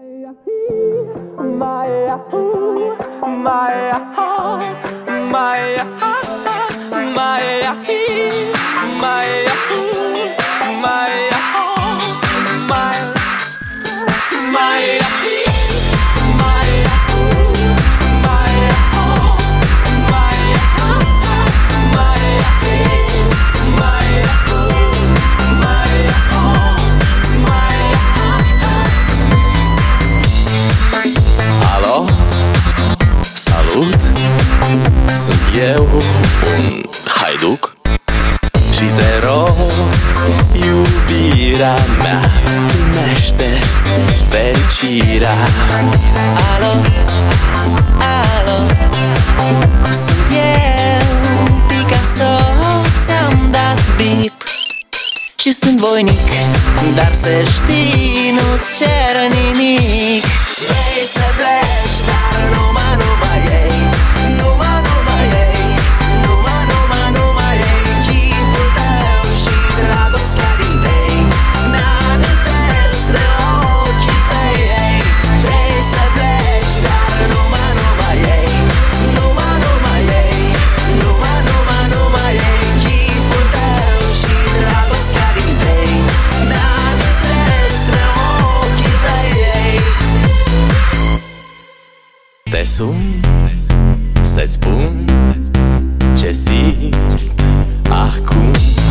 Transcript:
Alo, salut, sunt eu, un haiduc și te rog, iubirea mea, primește fericirea. Alo, alo, sunt eu, Picasso, ți-am dat bip și sunt voinic, dar să știi, nu-ți cer nimic. Vrei să pleci, dar numai ei, numai ei, numai ei, chipul tău și dragostea din tei mi-amintesc de ochii tăi. Vrei să pleci, dar numai ei, numai ei, numai ei, chipul tău și dragostea din tei mi-amintesc de ochii tăi. Te sun să-ți spun ce simt acum.